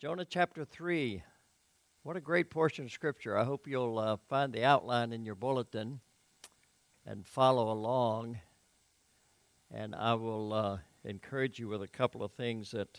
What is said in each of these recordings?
Jonah chapter 3. What a great portion of Scripture. I hope you'll find the outline in your bulletin and follow along. And I will encourage you with a couple of things that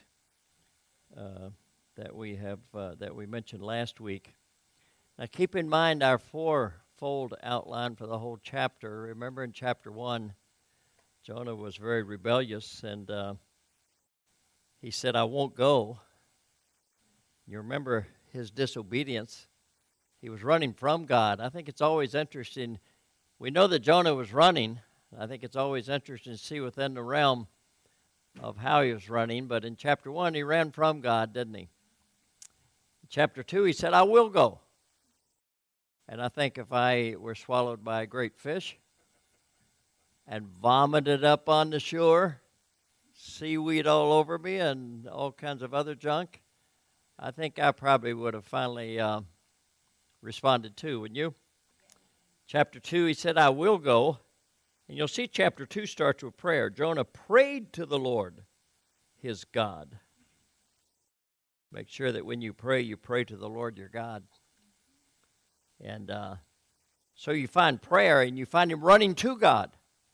we mentioned last week. Now keep in mind our fourfold outline for the whole chapter. Remember in chapter 1, Jonah was very rebellious and he said, I won't go. You remember his disobedience. He was running from God. I think it's always interesting. We know that Jonah was running. I think it's always interesting to see within the realm of how he was running. But in chapter 1, he ran from God, didn't he? In chapter 2, he said, I will go. And I think if I were swallowed by a great fish and vomited up on the shore, seaweed all over me and all kinds of other junk, I think I probably would have finally responded too, wouldn't you? Chapter 2, he said, I will go. And you'll see chapter 2 starts with prayer. Jonah prayed to the Lord, his God. Make sure that when you pray to the Lord your God. And so you find prayer and you find him running to God.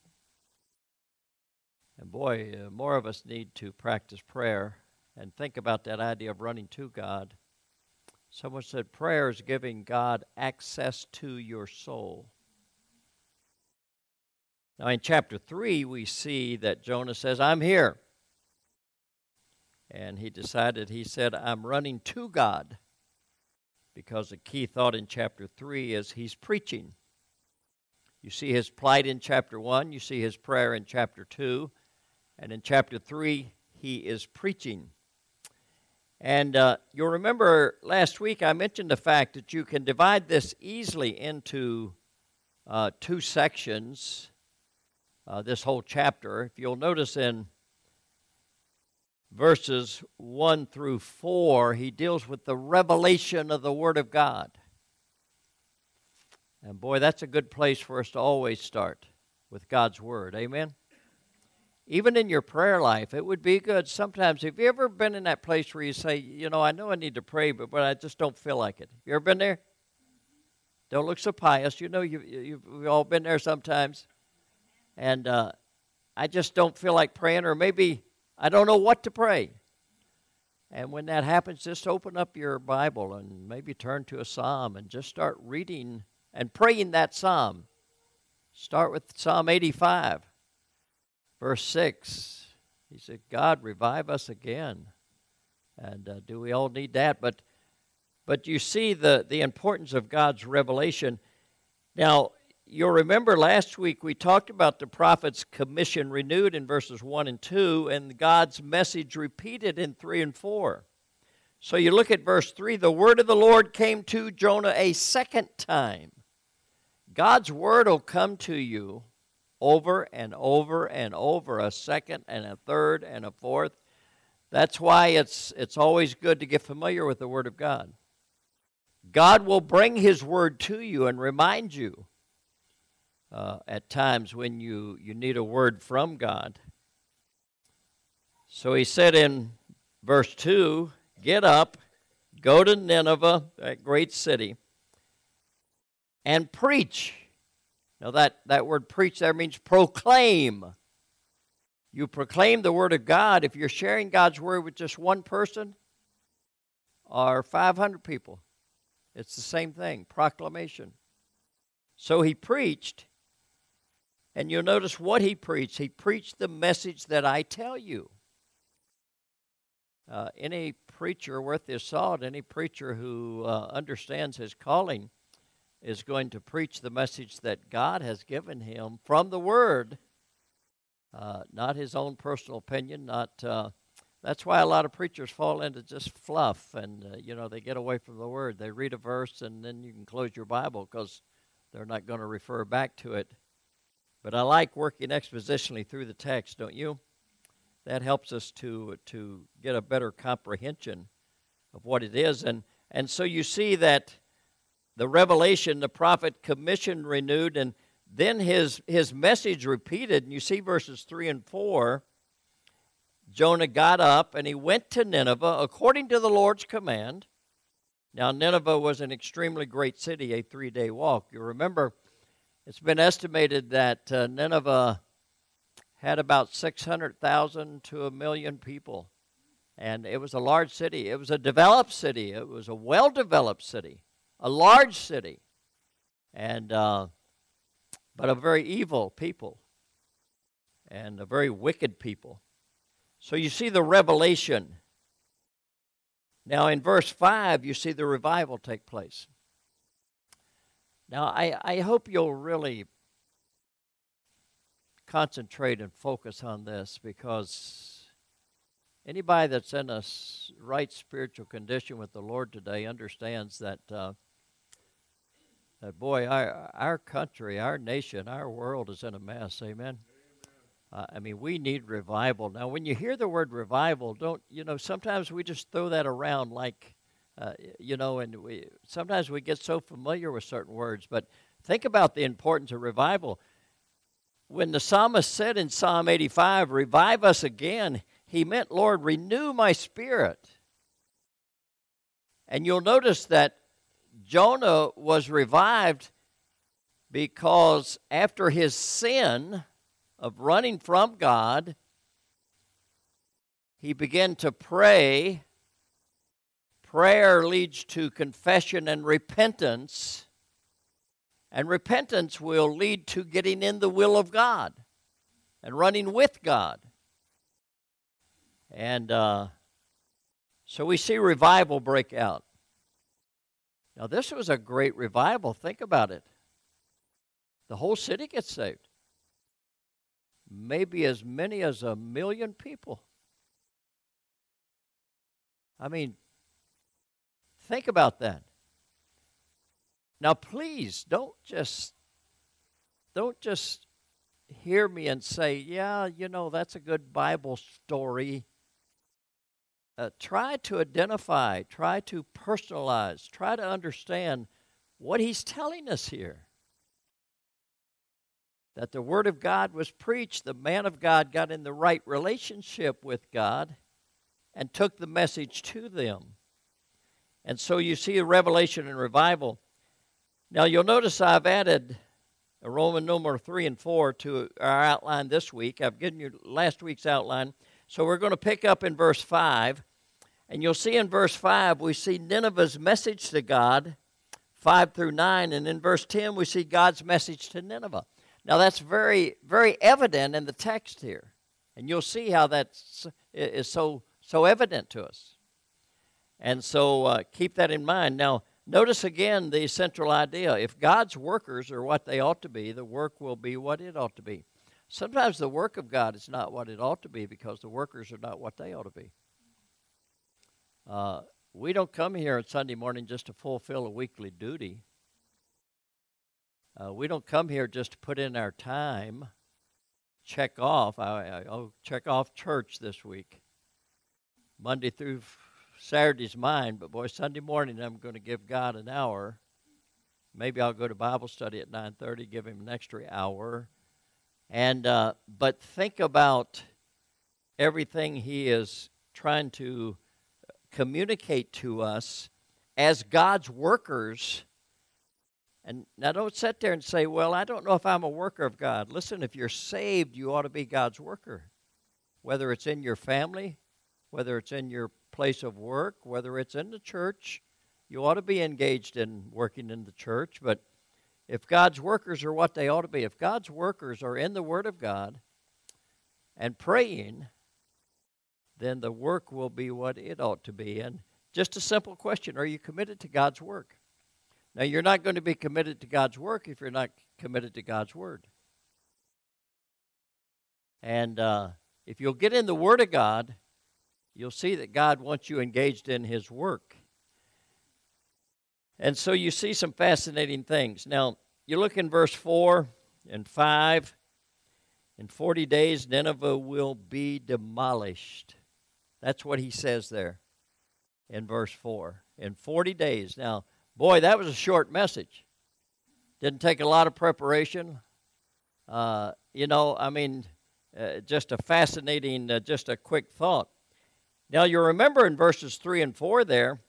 And boy, more of us need to practice prayer and think about that idea of running to God. Someone said prayer is giving God access to your soul. Now in chapter 3, we see that Jonah says, I'm here. And he said, I'm running to God. Because the key thought in chapter 3 is he's preaching. You see his plight in chapter 1, you see his prayer in chapter 2, and in chapter 3, he is preaching. And you'll remember last week I mentioned the fact that you can divide this easily into two sections, this whole chapter. If you'll notice in verses 1 through 4, he deals with the revelation of the Word of God. And boy, that's a good place for us to always start, with God's Word. Amen? Even in your prayer life, it would be good sometimes. Have you ever been in that place where you say, I know I need to pray, but I just don't feel like it? You ever been there? Don't look so pious. You've all been there sometimes. And I just don't feel like praying, or maybe I don't know what to pray. And when that happens, just open up your Bible and maybe turn to a psalm and just start reading and praying that psalm. Start with Psalm 85. Verse 6, he said, God, revive us again. And do we all need that? But you see the importance of God's revelation. Now, you'll remember last week we talked about the prophet's commission renewed in verses 1 and 2, and God's message repeated in 3 and 4. So you look at verse 3, the word of the Lord came to Jonah a second time. God's word will come to you over and over and over, a second and a third and a fourth. That's why it's always good to get familiar with the Word of God. God will bring His Word to you and remind you at times when you need a word from God. So he said in verse 2, get up, go to Nineveh, that great city, and preach. Now that word preach there means proclaim. You proclaim the Word of God. If you're sharing God's Word with just one person or 500 people, it's the same thing, proclamation. So he preached, and you'll notice what he preached. He preached the message that I tell you. Any preacher worth his salt, any preacher who understands his calling, is going to preach the message that God has given him from the Word, not his own personal opinion. That's why a lot of preachers fall into just fluff, and they get away from the Word. They read a verse, and then you can close your Bible because they're not going to refer back to it. But I like working expositionally through the text, don't you? That helps us to get a better comprehension of what it is, and so you see that the revelation, the prophet commission renewed, and then his message repeated. And you see verses 3 and 4. Jonah got up and he went to Nineveh according to the Lord's command. Now, Nineveh was an extremely great city, a 3-day walk. You remember, it's been estimated that Nineveh had about 600,000 to 1 million people. And it was a large city. It was a developed city. It was a well-developed city, a large city, and but a very evil people and a very wicked people. So you see the revelation. Now in verse 5, you see the revival take place. Now I hope you'll really concentrate and focus on this, because anybody that's in a right spiritual condition with the Lord today understands that, boy, our country, our nation, our world is in a mess. Amen? I mean, we need revival. Now, when you hear the word revival, sometimes we just throw that around like, and sometimes we get so familiar with certain words. But think about the importance of revival. When the psalmist said in Psalm 85, revive us again, he meant, Lord, renew my spirit. And you'll notice that Jonah was revived because after his sin of running from God, he began to pray. Prayer leads to confession and repentance. And repentance will lead to getting in the will of God and running with God. And so we see revival break out. Now, this was a great revival. Think about it. The whole city gets saved. Maybe as many as 1 million people. I mean, think about that. Now, please don't just hear me and say, yeah, that's a good Bible story. Try to identify, try to personalize, try to understand what he's telling us here. That the Word of God was preached, the man of God got in the right relationship with God and took the message to them. And so you see a revelation and revival. Now you'll notice I've added a Roman numeral 3 and 4 to our outline this week. I've given you last week's outline. So we're going to pick up in verse 5. And you'll see in verse 5, we see Nineveh's message to God, 5 through 9. And in verse 10, we see God's message to Nineveh. Now that's very, very evident in the text here. And you'll see how that is so evident to us. And so keep that in mind. Now, notice again the central idea. If God's workers are what they ought to be, the work will be what it ought to be. Sometimes the work of God is not what it ought to be because the workers are not what they ought to be. We don't come here on Sunday morning just to fulfill a weekly duty. We don't come here just to put in our time, check off. I'll check off church this week. Monday through Saturday's mine, but boy, Sunday morning I'm going to give God an hour. Maybe I'll go to Bible study at 9:30, give him an extra hour. And but think about everything he is trying to communicate to us as God's workers. And now don't sit there and say, well, I don't know if I'm a worker of God. Listen, if you're saved, you ought to be God's worker. Whether it's in your family, whether it's in your place of work, whether it's in the church, you ought to be engaged in working in the church. But if God's workers are what they ought to be, if God's workers are in the Word of God and praying, then the work will be what it ought to be. And just a simple question, are you committed to God's work? Now, you're not going to be committed to God's work if you're not committed to God's Word. And if you'll get in the Word of God, you'll see that God wants you engaged in His work. And so you see some fascinating things. Now, you look in verse 4 and 5. In 40 days, Nineveh will be demolished. That's what he says there in verse 4. In 40 days. Now, boy, that was a short message. Didn't take a lot of preparation. Just a fascinating, just a quick thought. Now, you remember in verses 3 and 4 there,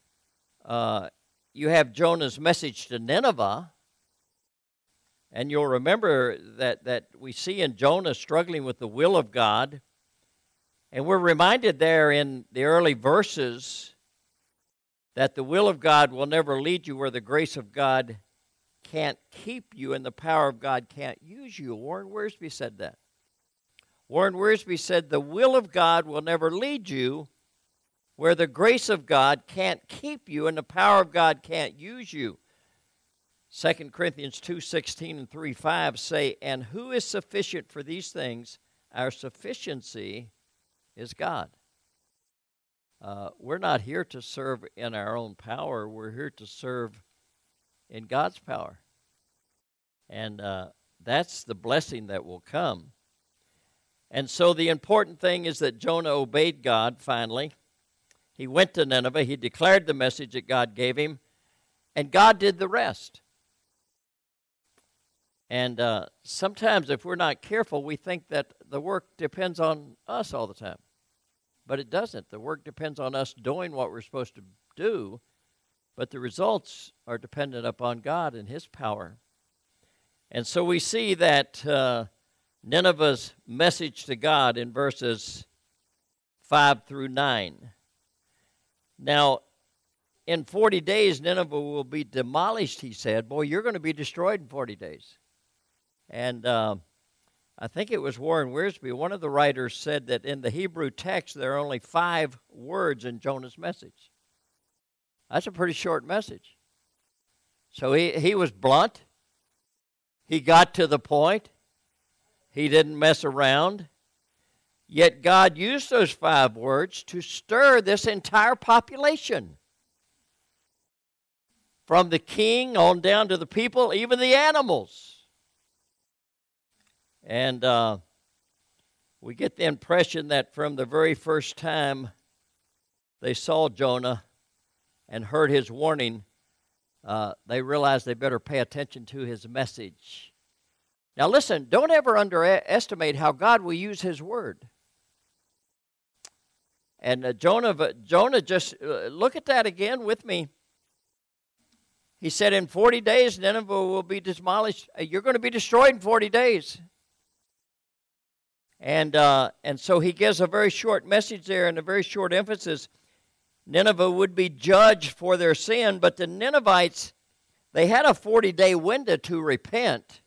you have Jonah's message to Nineveh. And you'll remember that we see in Jonah struggling with the will of God. And we're reminded there in the early verses that the will of God will never lead you where the grace of God can't keep you and the power of God can't use you. Warren Wiersbe said that. Warren Wiersbe said the will of God will never lead you where the grace of God can't keep you and the power of God can't use you. 2 Corinthians 2:16 and 3:5 say, and who is sufficient for these things? Our sufficiency is God. We're not here to serve in our own power. We're here to serve in God's power. And that's the blessing that will come. And so the important thing is that Jonah obeyed God finally. He went to Nineveh. He declared the message that God gave him. And God did the rest. And sometimes if we're not careful, we think that the work depends on us all the time. But it doesn't. The work depends on us doing what we're supposed to do, but the results are dependent upon God and His power. And so we see that Nineveh's message to God in verses 5 through 9. Now, in 40 days, Nineveh will be demolished, he said. Boy, you're going to be destroyed in 40 days. And I think it was Warren Wiersbe, one of the writers, said that in the Hebrew text there are only 5 words in Jonah's message. That's a pretty short message. So he was blunt. He got to the point. He didn't mess around. Yet God used those 5 words to stir this entire population. From the king on down to the people, even the animals. And we get the impression that from the very first time they saw Jonah and heard his warning, they realized they better pay attention to his message. Now listen, don't ever underestimate how God will use His word. And Jonah just, look at that again with me. He said in 40 days Nineveh will be demolished. You're going to be destroyed in 40 days. And so he gives a very short message there and a very short emphasis. Nineveh would be judged for their sin, but the Ninevites, they had a 40-day window to repent.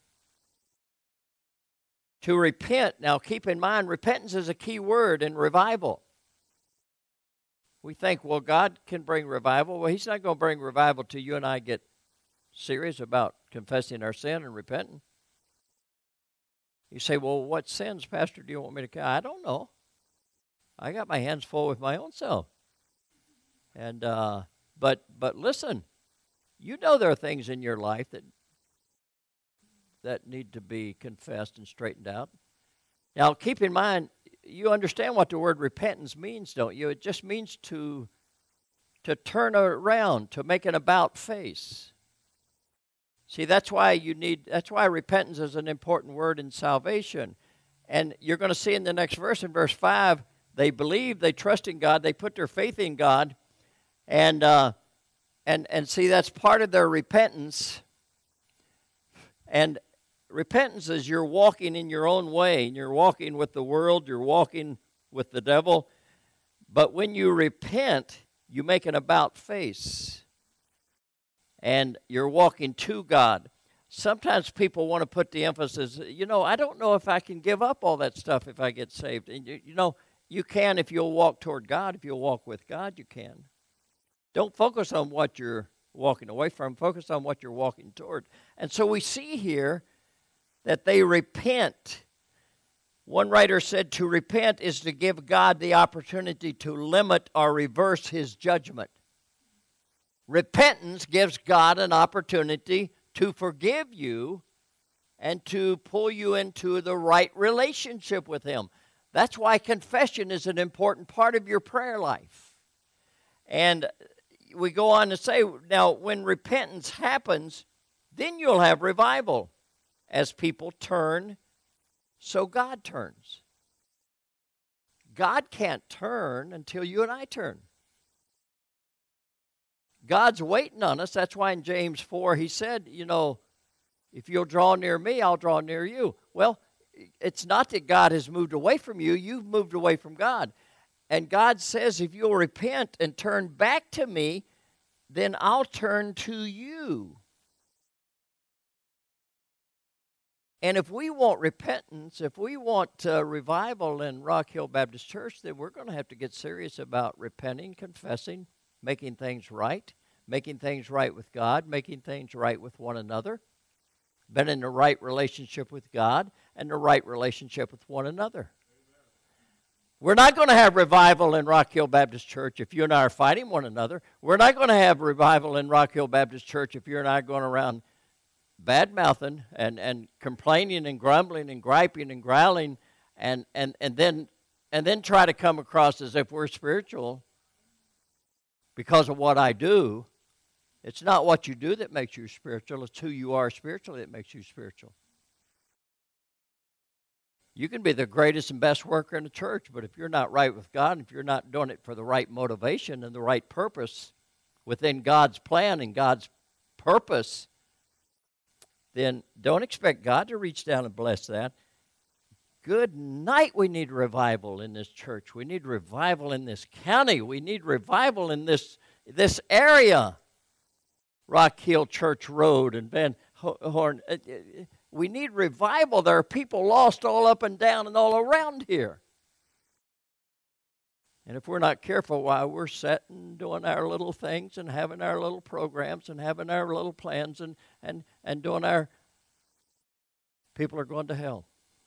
To repent. Now keep in mind, repentance is a key word in revival. We think, well, God can bring revival. Well, He's not going to bring revival till you and I get serious about confessing our sin and repenting. You say, well, what sins, Pastor, do you want me to? I don't know. I got my hands full with my own self. And but listen, you know there are things in your life that need to be confessed and straightened out. Now, keep in mind, you understand what the word repentance means, don't you? It just means to turn around, to make an about face. See, that's why repentance is an important word in salvation. And you're going to see in the next verse, in verse 5, they believe, they trust in God, they put their faith in God, and see, that's part of their repentance. And repentance is you're walking in your own way, and you're walking with the world, you're walking with the devil. But when you repent, you make an about face. And you're walking to God. Sometimes people want to put the emphasis, I don't know if I can give up all that stuff if I get saved. And you can if you'll walk toward God. If you'll walk with God, you can. Don't focus on what you're walking away from. Focus on what you're walking toward. And so we see here that they repent. One writer said to repent is to give God the opportunity to limit or reverse His judgment. Repentance gives God an opportunity to forgive you and to pull you into the right relationship with Him. That's why confession is an important part of your prayer life. And we go on to say, now, when repentance happens, then you'll have revival as people turn so God turns. God can't turn until you and I turn. God's waiting on us. That's why in James 4 he said, if you'll draw near me, I'll draw near you. Well, it's not that God has moved away from you. You've moved away from God. And God says, if you'll repent and turn back to me, then I'll turn to you. And if we want repentance, if we want revival in Rock Hill Baptist Church, then we're going to have to get serious about repenting, confessing, making things right with God, making things right with one another, been in the right relationship with God and the right relationship with one another. We're not going to have revival in Rock Hill Baptist Church if you and I are fighting one another. We're not going to have revival in Rock Hill Baptist Church if you and I are going around bad-mouthing and complaining and grumbling and griping and growling and then try to come across as if we're spiritual because of what I do. It's not what you do that makes you spiritual. It's who you are spiritually that makes you spiritual. You can be the greatest and best worker in the church, but if you're not right with God, if you're not doing it for the right motivation and the right purpose within God's plan and God's purpose, then don't expect God to reach down and bless that. Good night, we need revival in this church. We need revival in this county. We need revival in this area. Rock Hill Church Road and Van Horn. We need revival. There are people lost all up and down and all around here. And if we're not careful while we're sitting, doing our little things and having our little programs and having our little plans and doing our, people are going to hell.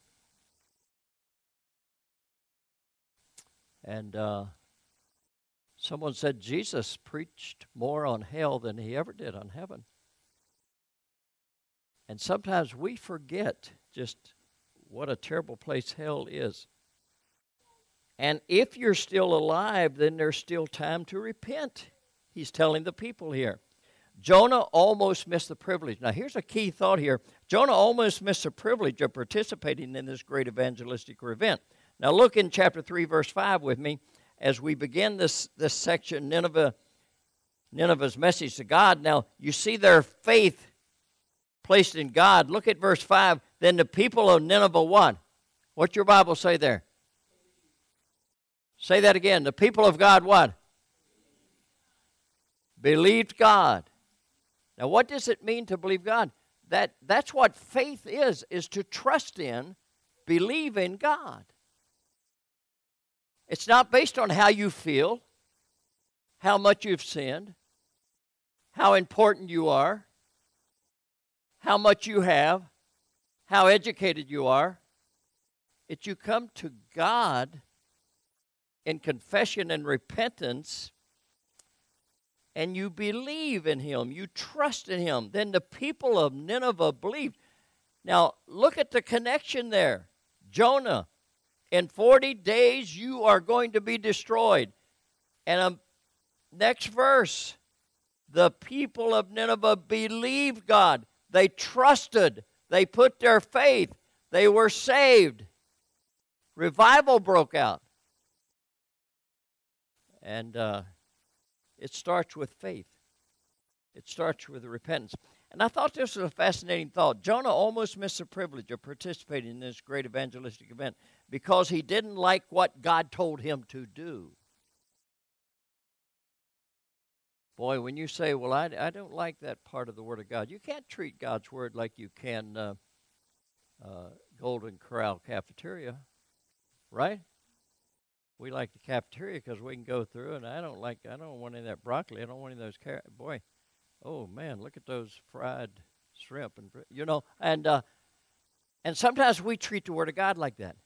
And someone said Jesus preached more on hell than he ever did on heaven. And sometimes we forget just what a terrible place hell is. And if you're still alive, then there's still time to repent. He's telling the people here. Jonah almost missed the privilege. Now, here's a key thought here. Jonah almost missed the privilege of participating in this great evangelistic event. Now, look in chapter 3, verse 5 with me as we begin this section, Nineveh's message to God. Now, you see their faith placed in God. Look at verse 5. Then the people of Nineveh what? What's your Bible say there? Say that again. The people of God what? Believed God. Now, what does it mean to believe God? That's what faith is to trust in, believe in God. It's not based on how you feel, how much you've sinned, how important you are, how much you have, how educated you are. It's you come to God in confession and repentance, and you believe in Him. You trust in Him. Then the people of Nineveh believed. Now, look at the connection there. Jonah, in 40 days you are going to be destroyed. And next verse, the people of Nineveh believed God. They trusted. They put their faith. They were saved. Revival broke out. And it starts with faith. It starts with repentance. And I thought this was a fascinating thought. Jonah almost missed the privilege of participating in this great evangelistic event because he didn't like what God told him to do. Boy, when you say, well, I don't like that part of the Word of God, you can't treat God's Word like you can Golden Corral cafeteria, right? We like the cafeteria because we can go through, and I don't want any of that broccoli. I don't want any of those carrots. Boy, oh, man, look at those fried shrimp. And sometimes we treat the Word of God like that.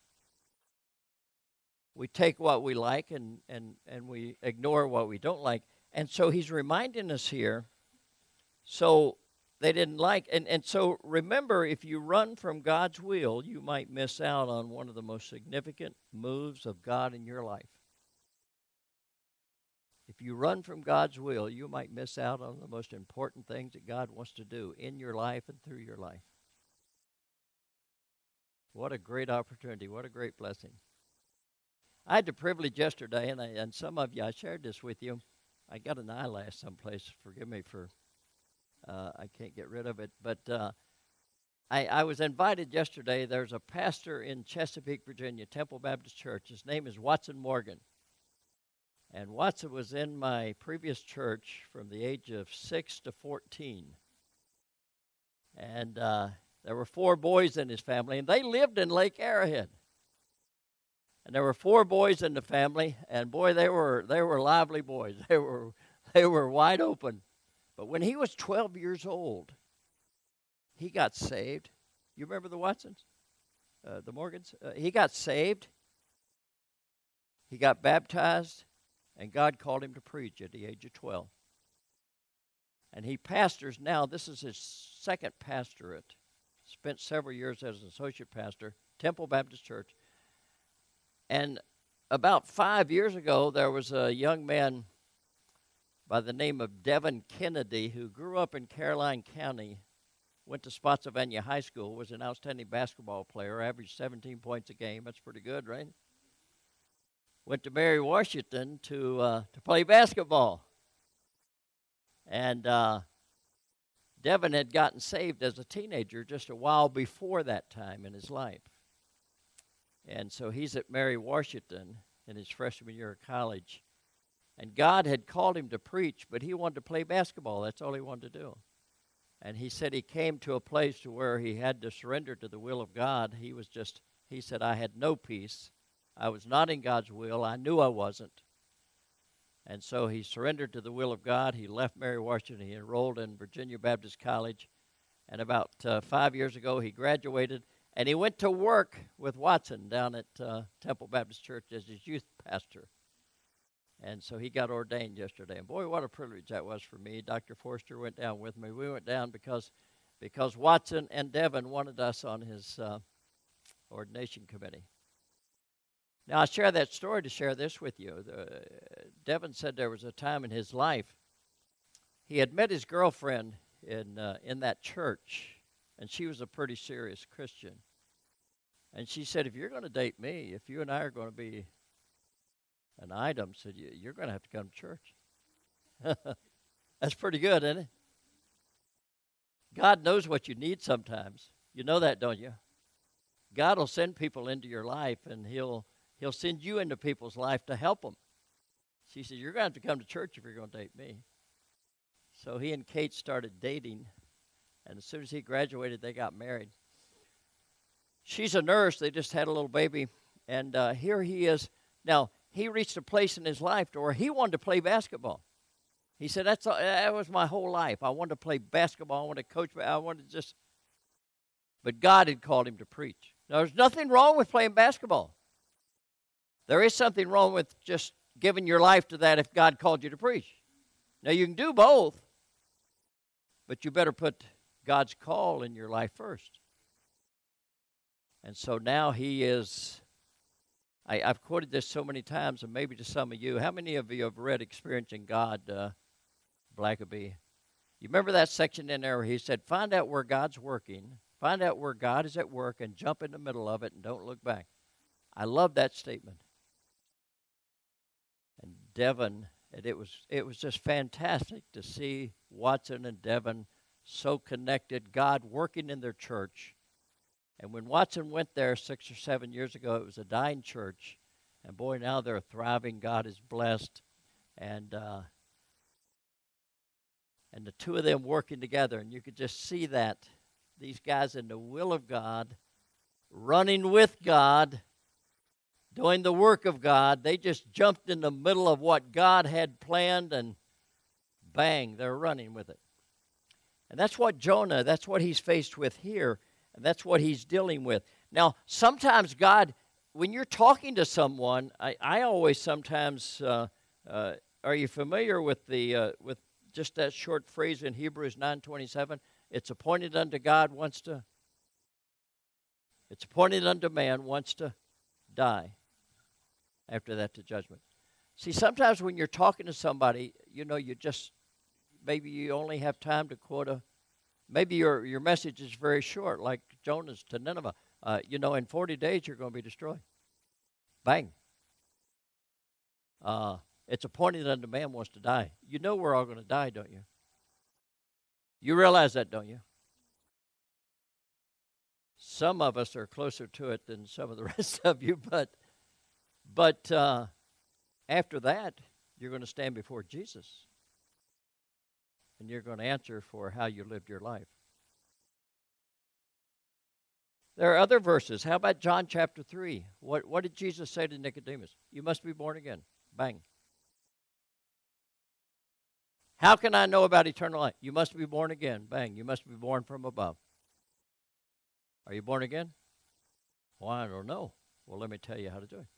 We take what we like and we ignore what we don't like. And so he's reminding us here, so they didn't like, and so remember, if you run from God's will, you might miss out on one of the most significant moves of God in your life. If you run from God's will, you might miss out on the most important things that God wants to do in your life and through your life. What a great opportunity. What a great blessing. I had the privilege yesterday, and some of you, I shared this with you. I got an eyelash someplace. Forgive me for, I can't get rid of it. But I was invited yesterday. There's a pastor in Chesapeake, Virginia, Temple Baptist Church. His name is Watson Morgan. And Watson was in my previous church from the age of 6 to 14. And there were 4 boys in his family, and they lived in Lake Arrowhead. And there were 4 boys in the family, and boy, they were lively boys. They were wide open. But when he was 12 years old, he got saved. You remember the Watsons? The Morgans? He got saved. He got baptized, and God called him to preach at the age of 12. And he pastors now. This is his second pastorate. Spent several years as an associate pastor, Temple Baptist Church. And about 5 years ago, there was a young man by the name of Devin Kennedy who grew up in Caroline County, went to Spotsylvania High School, was an outstanding basketball player, averaged 17 points a game. That's pretty good, right? Went to Mary Washington to play basketball. And Devin had gotten saved as a teenager just a while before that time in his life. And so he's at Mary Washington in his freshman year of college. And God had called him to preach, but he wanted to play basketball. That's all he wanted to do. And he said he came to a place to where he had to surrender to the will of God. He said, I had no peace. I was not in God's will. I knew I wasn't. And so he surrendered to the will of God. He left Mary Washington. He enrolled in Virginia Baptist College. And about 5 years ago, he graduated. And he went to work with Watson down at Temple Baptist Church as his youth pastor. And so he got ordained yesterday. And boy, what a privilege that was for me. Dr. Forster went down with me. We went down because Watson and Devin wanted us on his ordination committee. Now, I share that story to share this with you. Devin said there was a time in his life he had met his girlfriend in that church. And she was a pretty serious Christian. And she said, if you're going to date me, if you and I are going to be an item, said you're going to have to come to church. That's pretty good, isn't it? God knows what you need sometimes. You know that, don't you? God will send people into your life, and He'll send you into people's life to help them. She said, you're going to have to come to church if you're going to date me. So he and Kate started dating. And as soon as he graduated, they got married. She's a nurse. They just had a little baby. And here he is. Now, he reached a place in his life to where he wanted to play basketball. He said, that was my whole life. I wanted to play basketball. I wanted to coach. I wanted to just. But God had called him to preach. Now, there's nothing wrong with playing basketball. There is something wrong with just giving your life to that if God called you to preach. Now, you can do both. But you better put God's call in your life first. And so now he is, I've quoted this so many times, and maybe to some of you. How many of you have read Experiencing God, Blackaby? You remember that section in there where he said, find out where God's working, find out where God is at work, and jump in the middle of it and don't look back. I love that statement. And Devin, and it was just fantastic to see Watson and Devin so connected, God working in their church. And when Watson went there 6 or 7 years ago, it was a dying church. And boy, now they're thriving. God is blessed. And the two of them working together. And you could just see that. These guys in the will of God, running with God, doing the work of God. They just jumped in the middle of what God had planned, and bang, they're running with it. And that's what Jonah, that's what he's faced with here, and that's what he's dealing with. Now, sometimes God, when you're talking to someone, I always sometimes, are you familiar with with just that short phrase in Hebrews 9:27? It's appointed unto God it's appointed unto man once to die. After that, to judgment. See, sometimes when you're talking to somebody, maybe you only have time to quote maybe your message is very short, like Jonah's to Nineveh. In 40 days you're going to be destroyed. Bang. It's appointed unto man wants to die. You know we're all going to die, don't you? You realize that, don't you? Some of us are closer to it than some of the rest of you, but after that, you're going to stand before Jesus, and you're going to answer for how you lived your life. There are other verses. How about John chapter 3? What did Jesus say to Nicodemus? You must be born again. Bang. How can I know about eternal life? You must be born again. Bang. You must be born from above. Are you born again? Well, I don't know. Well, let me tell you how to do it.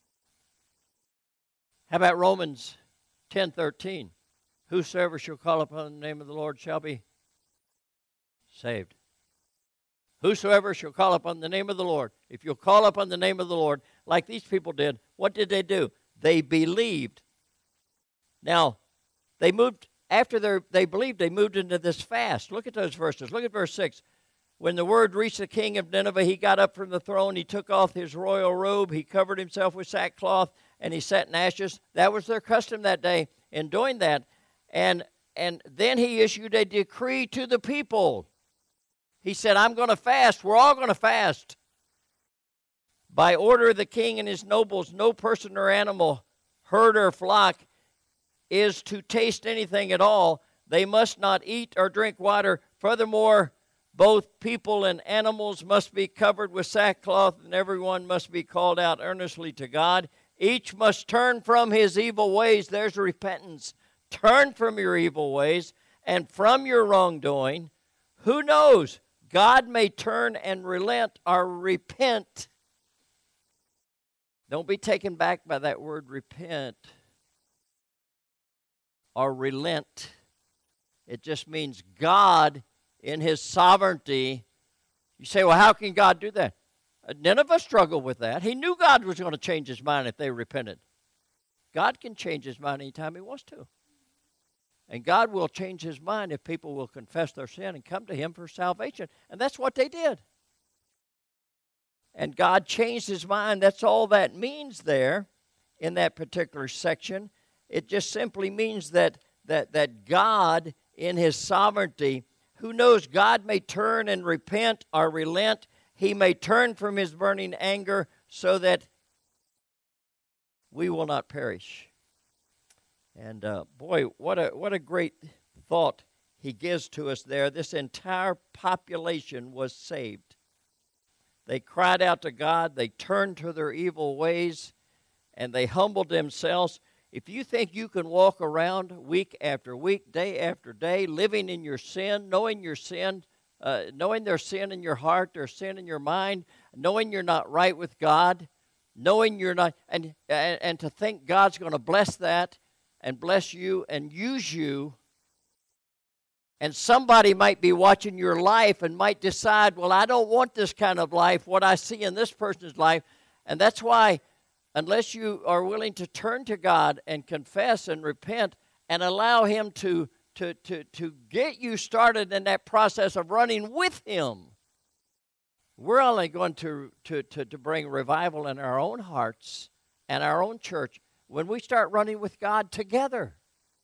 How about Romans 10:13? Whosoever shall call upon the name of the Lord shall be saved. Whosoever shall call upon the name of the Lord. If you'll call upon the name of the Lord, like these people did, what did they do? They believed. Now, they moved, after they believed, they moved into this fast. Look at those verses. Look at verse 6. When the word reached the king of Nineveh, he got up from the throne, he took off his royal robe, he covered himself with sackcloth, and he sat in ashes. That was their custom that day in doing that. And then he issued a decree to the people. He said, I'm going to fast. We're all going to fast. By order of the king and his nobles, no person or animal, herd or flock, is to taste anything at all. They must not eat or drink water. Furthermore, both people and animals must be covered with sackcloth, and everyone must be called out earnestly to God. Each must turn from his evil ways. There's repentance. Turn from your evil ways and from your wrongdoing. Who knows? God may turn and relent or repent. Don't be taken back by that word repent or relent. It just means God in his sovereignty. You say, well, how can God do that? None of us struggle with that. He knew God was going to change his mind if they repented. God can change his mind anytime he wants to. And God will change his mind if people will confess their sin and come to him for salvation. And that's what they did. And God changed his mind. That's all that means there in that particular section. It just simply means that God in his sovereignty, who knows, God may turn and repent or relent. He may turn from his burning anger so that we will not perish. And boy, what a great thought he gives to us there. This entire population was saved. They cried out to God, they turned to their evil ways, and they humbled themselves. If you think you can walk around week after week, day after day, living in your sin, knowing your sin, knowing there's sin in your heart, there's sin in your mind, knowing you're not right with God, knowing you're not, and to think God's going to bless that and bless you and use you, and somebody might be watching your life and might decide, well, I don't want this kind of life, what I see in this person's life. And that's why, unless you are willing to turn to God and confess and repent and allow him to get you started in that process of running with him, we're only going to bring revival in our own hearts and our own church when we start running with God together.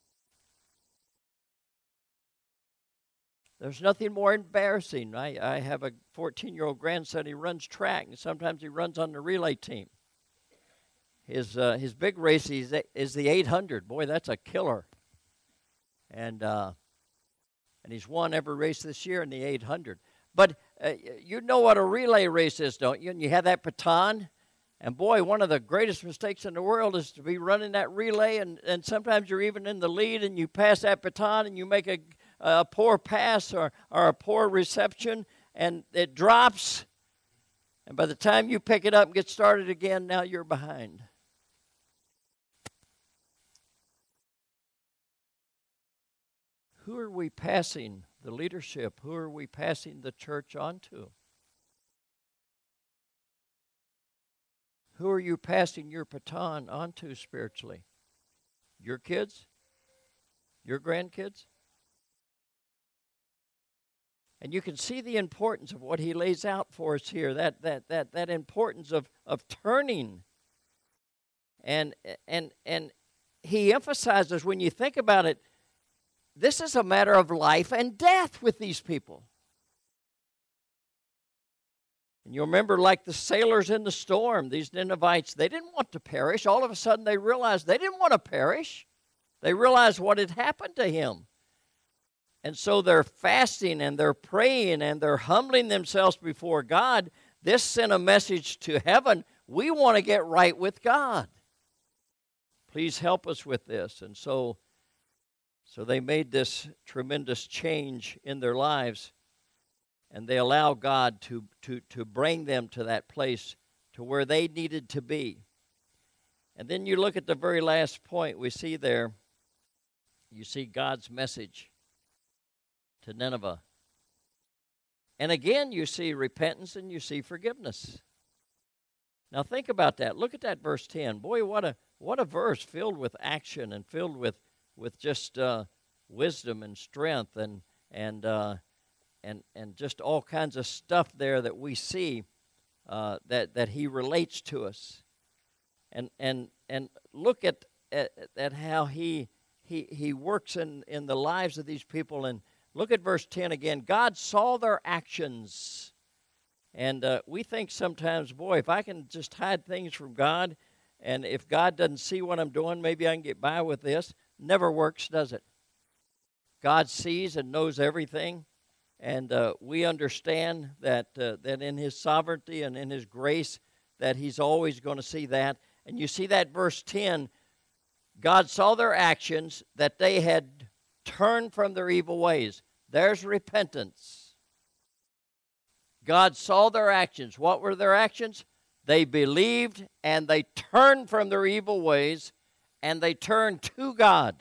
There's nothing more embarrassing. I have a 14-year-old grandson. He runs track, and sometimes he runs on the relay team. His big race is the 800. Boy, that's a killer. And he's won every race this year in the 800. But you know what a relay race is, don't you? And you have that baton. And boy, one of the greatest mistakes in the world is to be running that relay, and sometimes you're even in the lead, and you pass that baton, and you make a poor pass or a poor reception, and it drops. And by the time you pick it up and get started again, now you're behind. Who are we passing the leadership? Who are we passing the church on to? Who are you passing your baton on to spiritually? Your kids? Your grandkids? And you can see the importance of what he lays out for us here, that importance of turning. And he emphasizes, when you think about it, this is a matter of life and death with these people. And you remember, like the sailors in the storm, these Ninevites, they didn't want to perish. All of a sudden they realized they didn't want to perish. They realized what had happened to him. And so they're fasting and they're praying and they're humbling themselves before God. This sent a message to heaven. We want to get right with God. Please help us with this. And so they made this tremendous change in their lives, and they allow God to bring them to that place to where they needed to be. And then you look at the very last point we see there. You see God's message to Nineveh. And again, you see repentance and you see forgiveness. Now think about that. Look at that verse 10. Boy, what a verse filled with action and filled with just wisdom and strength and just all kinds of stuff there that we see that he relates to us. And look at how he works in the lives of these people. And look at verse 10 again. God saw their actions. And we think sometimes, boy, if I can just hide things from God, and if God doesn't see what I'm doing, maybe I can get by with this. Never works, does it? God sees and knows everything. And we understand that in his sovereignty and in his grace, that he's always going to see that. And you see that verse 10, God saw their actions, that they had turned from their evil ways. There's repentance. God saw their actions. What were their actions? They believed and they turned from their evil ways and they turned to God.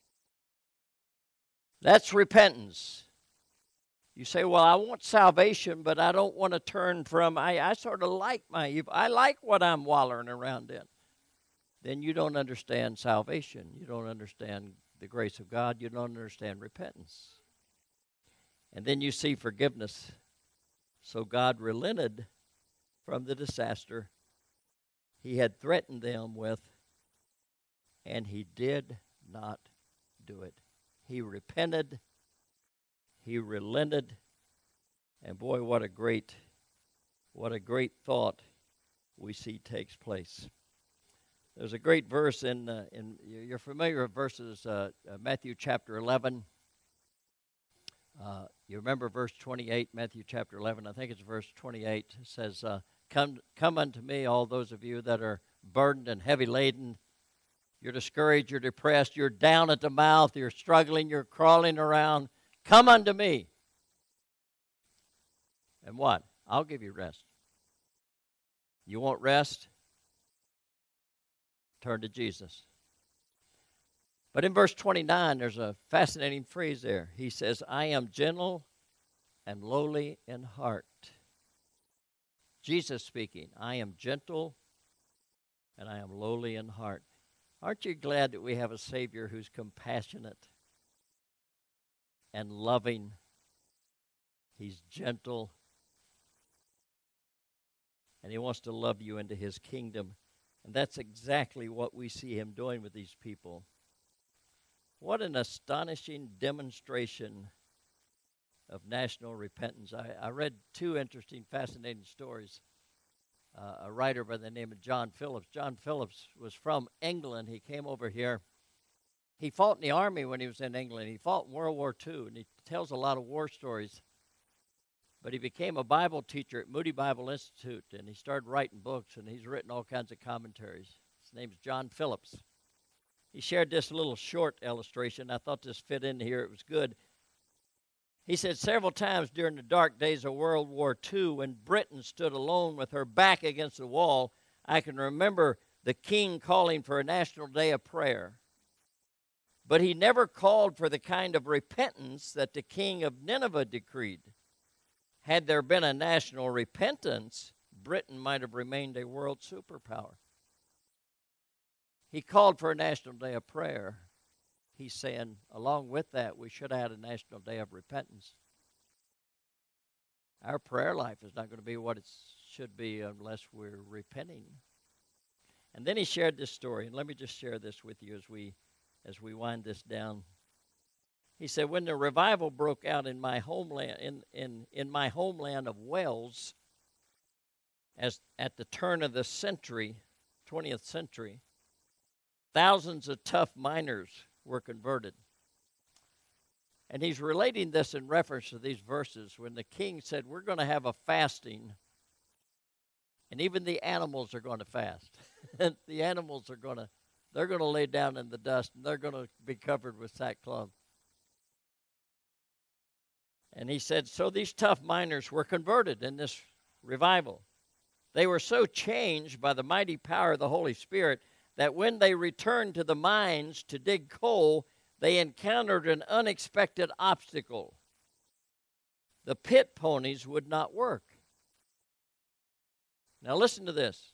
That's repentance. You say, well, I want salvation, but I don't want to turn from, I sort of like my evil. I like what I'm wallowing around in. Then you don't understand salvation. You don't understand the grace of God. You don't understand repentance. And then you see forgiveness. So God relented from the disaster he had threatened them with, and he did not do it. He repented. He relented. And boy, what a great thought we see takes place. There's a great verse in you're familiar with verses, Matthew chapter 11. You remember verse 28, Matthew chapter 11. I think it's verse 28. It says, Come unto me, all those of you that are burdened and heavy laden. You're discouraged, you're depressed, you're down at the mouth, you're struggling, you're crawling around. Come unto me. And what? I'll give you rest. You want rest? Turn to Jesus. But in verse 29, there's a fascinating phrase there. He says, I am gentle and lowly in heart. Jesus speaking, I am gentle and I am lowly in heart. Aren't you glad that we have a Savior who's compassionate and loving? He's gentle. And he wants to love you into his kingdom. And that's exactly what we see him doing with these people. What an astonishing demonstration of national repentance. I read two interesting, fascinating stories. A writer by the name of John Phillips. John Phillips was from England. He came over here. He fought in the army when he was in England. He fought in World War II, and he tells a lot of war stories. But he became a Bible teacher at Moody Bible Institute, and he started writing books, and he's written all kinds of commentaries. His name's John Phillips. He shared this little short illustration. I thought this fit in here. It was good. He said several times during the dark days of World War II, when Britain stood alone with her back against the wall, I can remember the king calling for a national day of prayer. But he never called for the kind of repentance that the king of Nineveh decreed. Had there been a national repentance, Britain might have remained a world superpower. He called for a national day of prayer. He's saying, along with that, we should have had a national day of repentance. Our prayer life is not going to be what it should be unless we're repenting. And then he shared this story, and let me just share this with you as we wind this down. He said, when the revival broke out in my homeland, in my homeland of Wales, as at the turn of the century, 20th century, thousands of tough miners were converted. And he's relating this in reference to these verses when the king said, we're going to have a fasting, and even the animals are going to fast. The animals are they're going to lay down in the dust, and they're going to be covered with sackcloth. And he said, so these tough miners were converted in this revival. They were so changed by the mighty power of the Holy Spirit that when they returned to the mines to dig coal, they encountered an unexpected obstacle. The pit ponies would not work. Now listen to this.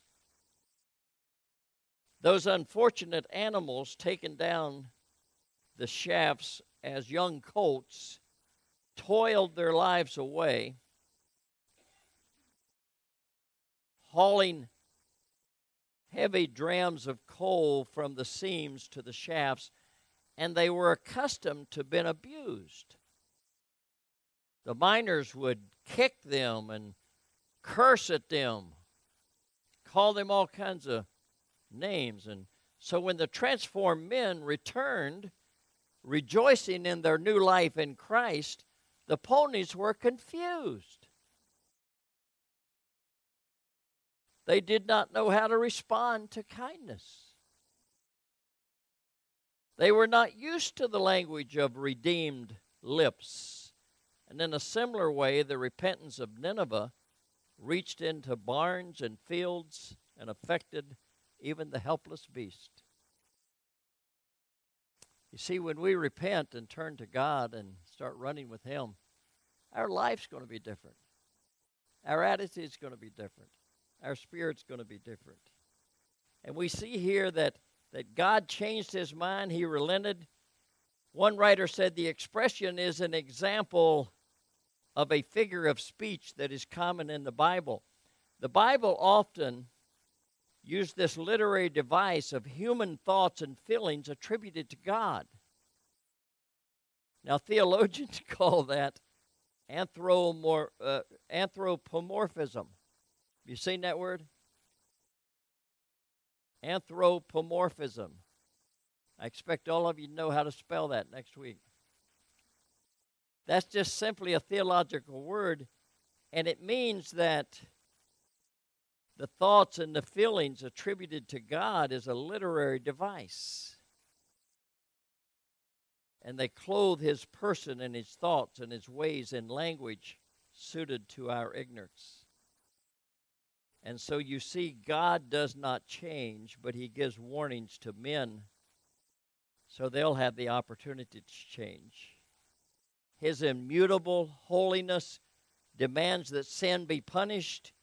Those unfortunate animals taken down the shafts as young colts toiled their lives away, hauling heavy drams of coal from the seams to the shafts, and they were accustomed to being abused. The miners would kick them and curse at them, call them all kinds of names. And so when the transformed men returned, rejoicing in their new life in Christ, the ponies were confused. They did not know how to respond to kindness. They were not used to the language of redeemed lips. And in a similar way, the repentance of Nineveh reached into barns and fields and affected even the helpless beast. You see, when we repent and turn to God and start running with Him, our life's going to be different. Our attitude's going to be different. Our spirit's going to be different. And we see here that God changed His mind. He relented. One writer said the expression is an example of a figure of speech that is common in the Bible. The Bible often used this literary device of human thoughts and feelings attributed to God. Now, theologians call that anthropomorphism. You seen that word? Anthropomorphism. I expect all of you to know how to spell that next week. That's just simply a theological word, and it means that the thoughts and the feelings attributed to God is a literary device. And they clothe His person and His thoughts and His ways in language suited to our ignorance. And so you see, God does not change, but He gives warnings to men so they'll have the opportunity to change. His immutable holiness demands that sin be punished.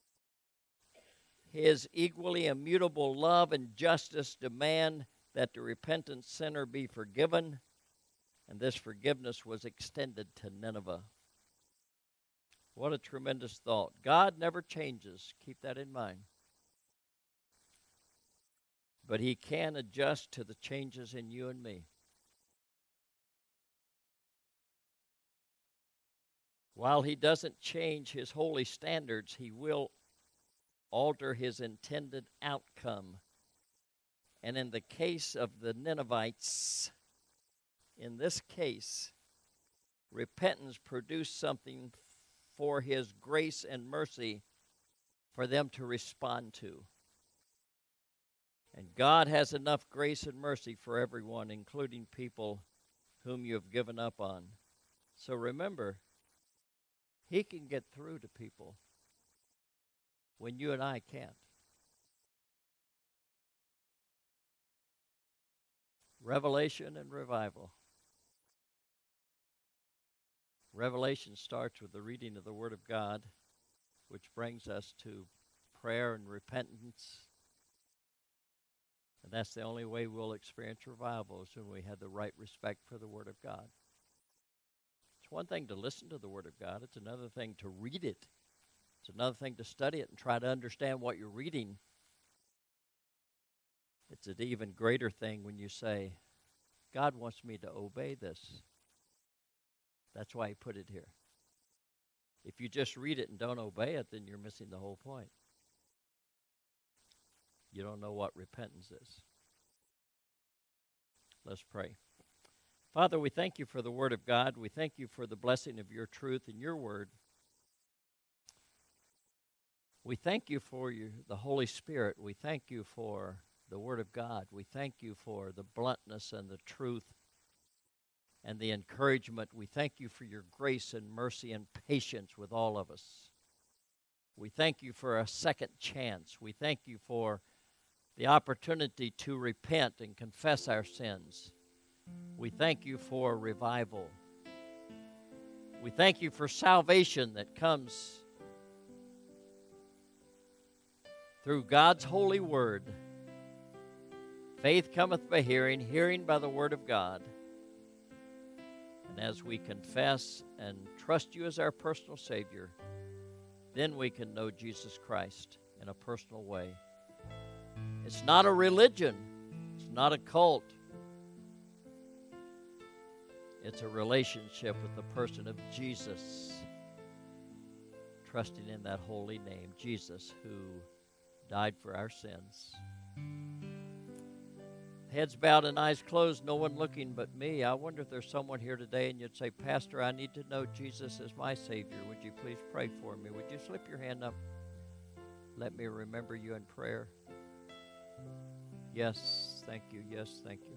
His equally immutable love and justice demand that the repentant sinner be forgiven, and this forgiveness was extended to Nineveh. What a tremendous thought. God never changes. Keep that in mind. But He can adjust to the changes in you and me. While He doesn't change His holy standards, He will alter His intended outcome. And in the case of the Ninevites, in this case, repentance produced something for His grace and mercy for them to respond to. And God has enough grace and mercy for everyone, including people whom you have given up on. So remember, He can get through to people when you and I can't. Revelation and revival. Revelation starts with the reading of the Word of God, which brings us to prayer and repentance. And that's the only way we'll experience revival, is when we have the right respect for the Word of God. It's one thing to listen to the Word of God. It's another thing to read it. It's another thing to study it and try to understand what you're reading. It's an even greater thing when you say, God wants me to obey this. That's why He put it here. If you just read it and don't obey it, then you're missing the whole point. You don't know what repentance is. Let's pray. Father, we thank you for the Word of God. We thank you for the blessing of your truth and your Word. We thank you for the Holy Spirit. We thank you for the Word of God. We thank you for the bluntness and the truth and the encouragement. We thank you for your grace and mercy and patience with all of us. We thank you for a second chance. We thank you for the opportunity to repent and confess our sins. We thank you for revival. We thank you for salvation that comes through God's holy word. Faith cometh by hearing, hearing by the word of God. And as we confess and trust you as our personal Savior, then we can know Jesus Christ in a personal way. It's not a religion. It's not a cult. It's a relationship with the person of Jesus, trusting in that holy name, Jesus, who died for our sins. Heads bowed and eyes closed, no one looking but me. I wonder if there's someone here today and you'd say, Pastor, I need to know Jesus as my Savior. Would you please pray for me? Would you slip your hand up? Let me remember you in prayer. Yes, thank you. Yes, thank you.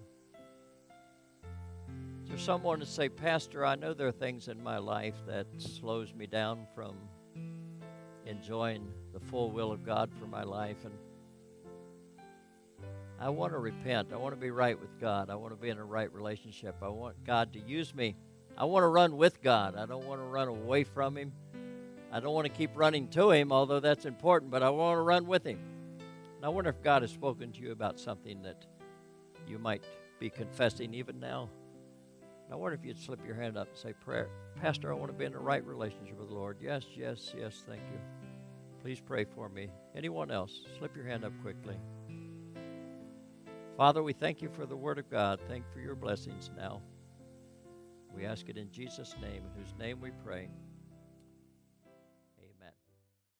Is there someone to say, Pastor, I know there are things in my life that slows me down from enjoying the full will of God for my life, and I want to repent. I want to be right with God. I want to be in a right relationship. I want God to use me. I want to run with God. I don't want to run away from Him. I don't want to keep running to Him, although that's important, but I want to run with Him. And I wonder if God has spoken to you about something that you might be confessing even now. And I wonder if you'd slip your hand up and say, Prayer, Pastor, I want to be in a right relationship with the Lord. Yes, yes, yes, thank you. Please pray for me. Anyone else? Slip your hand up quickly. Father, we thank you for the Word of God. Thank you for your blessings now. We ask it in Jesus' name, in whose name we pray.